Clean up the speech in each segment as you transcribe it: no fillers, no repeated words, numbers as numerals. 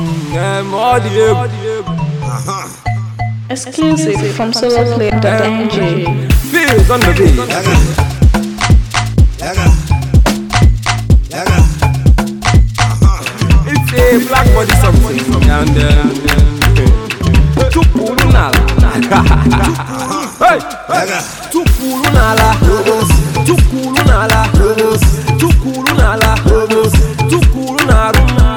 Exclusive from soloclip.ng. Feels on the beat. It's a black body something. And Tukulunala. Hey, Tukulunala. Tukulunala. Tukulunala. Tukulunala.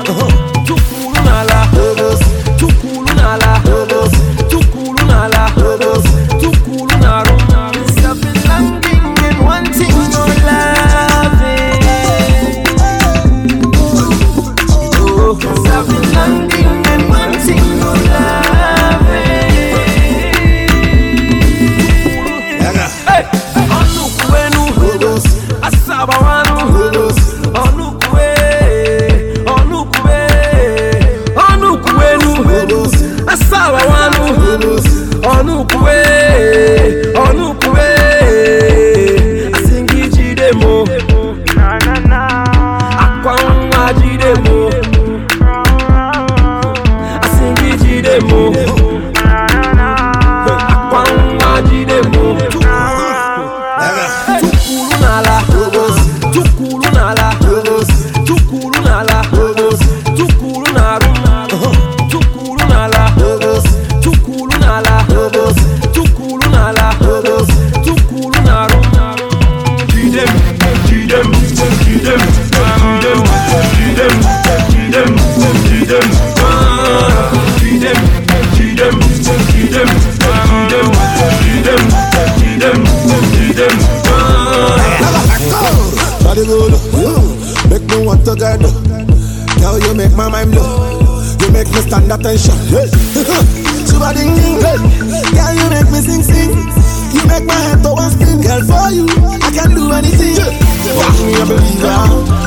Make me want to get up. Girl, you make my mind blow. You make me stand attention. Super ding ding. Girl, you make me sing sing. You make my head go and spin. Girl, for you, I can do anything. Watch me a believer.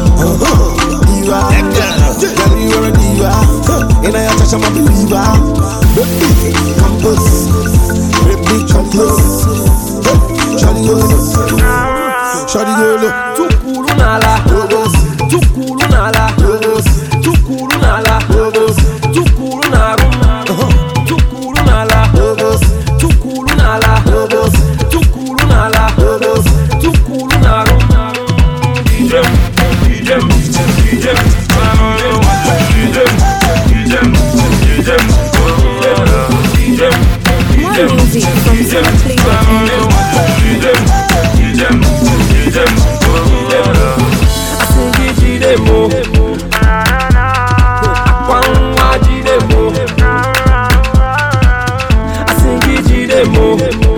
Diva. Girl, you are a diva. In a touch, I'm a believer. Baby, come close. Baby, come close. Shawty girl, shawty girl. Tukulunala. Tukulunala. Tukulunala. Tukulunala. Tukulunala. Tukulunala. Tukulunala. Tukulunala. More music from soloclip.ng. I sing it,